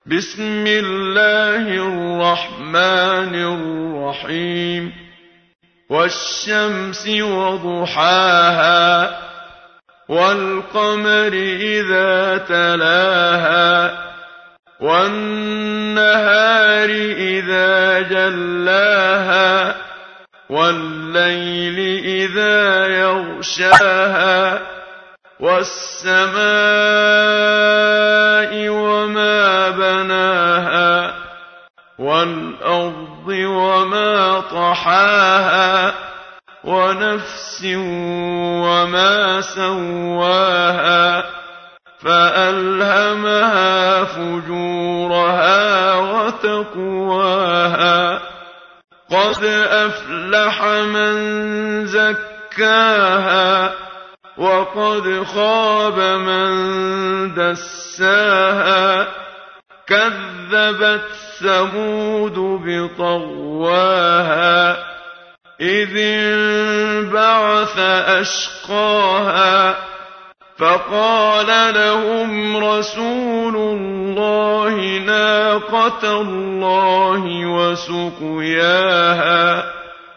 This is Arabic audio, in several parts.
بسم الله الرحمن الرحيم والشمس وضحاها والقمر إذا تلاها والنهار إذا جلاها والليل إذا يغشاها والسماء وما بناها والأرض وما طحاها ونفس وما سواها فألهمها فجورها وتقواها قد أفلح من زكاها وقد خاب من دساها كذبت ثمود بطغواها إذ انبعث أشقاها فقال لهم رسول الله ناقة الله وسقياها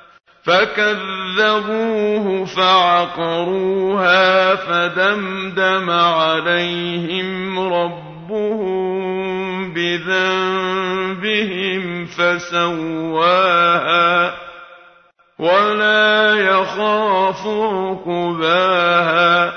فكذبوه فعقروها فدمدم عليهم ربهم بذنبهم فسواها ولا يخاف عقباها